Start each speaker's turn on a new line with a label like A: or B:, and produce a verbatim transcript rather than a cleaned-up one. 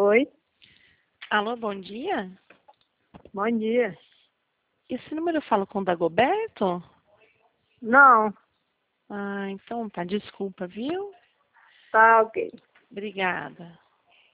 A: Oi,
B: Alô, bom dia.
A: bom dia.
B: Esse número eu falo com o Dagoberto?
A: Não,
B: Ah, então tá, desculpa, viu?
A: tá ok.
B: Obrigada.